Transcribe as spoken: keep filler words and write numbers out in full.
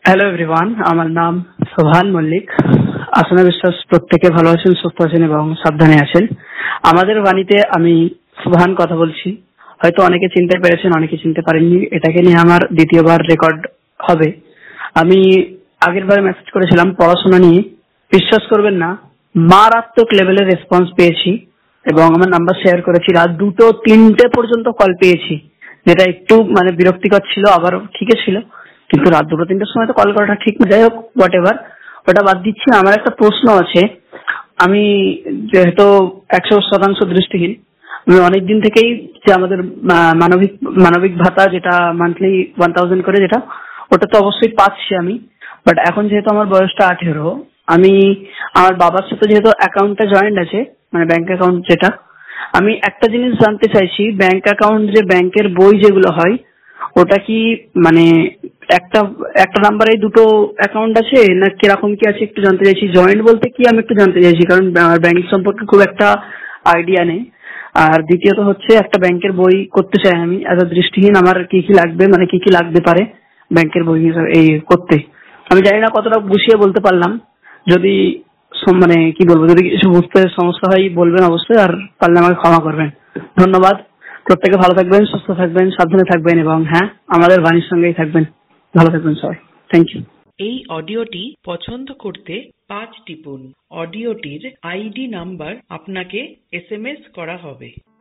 Hello everyone, আমার নাম সোহান মল্লিক। আসলে বিশ্বাস প্রত্যেকে ভালো আছেন, সুস্থ আছেন এবং সাবধানে আছেন। আমাদের বাণীতে আমি সোহান কথা বলছি। হয়তো অনেকে চিনতে পেরেছেন, অনেকে চিনতে পারেননি। এটাকে নিয়ে আমার দ্বিতীয়বার রেকর্ড হবে। আমি আগের বারে মেসেজ করেছিলাম পড়াশোনা নিয়ে। বিশ্বাস করবেন না, মারাত্মক লেভেলের রেসপন্স পেয়েছি এবং আমার নাম্বার শেয়ার করেছি। রাত দুটো তিনটে পর্যন্ত কল পেয়েছি, যেটা একটু মানে বিরক্তিকর ছিল, আবার ঠিকই ছিল। কিন্তু রাত দুটো তিনটের সময় তো কল করাটা ঠিক না। যাই হোক, হোয়াট এভার, ওটা বাদ দিচ্ছি। আমার একটা প্রশ্ন আছে। আমি যেহেতু একশো শতাংশ দৃষ্টিহীন, আমি অনেকদিন থেকেই যে আমাদের মা- মানবিক মানবিক ভাতা যেটা মান্থলি ওয়ান থাউজেন্ড করে, যেটা ওটা তো অবশ্যই পাচ্ছি আমি। বাট এখন যেহেতু আমার বয়সটা আঠেরো, আমি আমার বাবার সাথে যেহেতু অ্যাকাউন্টটা জয়েন্ট আছে, মানে ব্যাংক অ্যাকাউন্ট যেটা, আমি একটা জিনিস জানতে চাইছি, ব্যাংক অ্যাকাউন্ট যে ব্যাংকের বই যেগুলো হয়, ওটা কি মানে একটা একটা নাম্বারে দুটো অ্যাকাউন্ট আছে না কিরকম কি আছে একটু জানতে চাইছি। জয়েন্ট বলতে কি আমি একটু জানতে চাইছি, কারণ ব্যাংক সম্পর্কে খুব একটা আইডিয়া নেই। আর দ্বিতীয়ত হচ্ছে, একটা ব্যাংকের বই করতে চাই আমি এত দৃষ্টিহীন। আমার কি কি লাগবে, মানে কি কি লাগতে পারে ব্যাংকের বই হিসাবে এই করতে। আমি জানি না কতটা গুছিয়ে বলতে পারলাম। যদি সম- মানে কি বলবো, যদি কিছু বুঝতে সমস্যা হয় বলবেন অবশ্যই, আর পারলে আমাকে ক্ষমা করবেন। ধন্যবাদ। প্রত্যেকে ভালো থাকবেন, সুস্থ থাকবেন, সাবধানে থাকবেন এবং হ্যাঁ, আমাদের বাণীর সঙ্গেই থাকবেন। ভালো থাকবেন সবাই। Thank you. এই অডিওটি পছন্দ করতে পাঁচ টিপুন। অডিওটির আইডি নাম্বার আপনাকে এসএমএস করা হবে।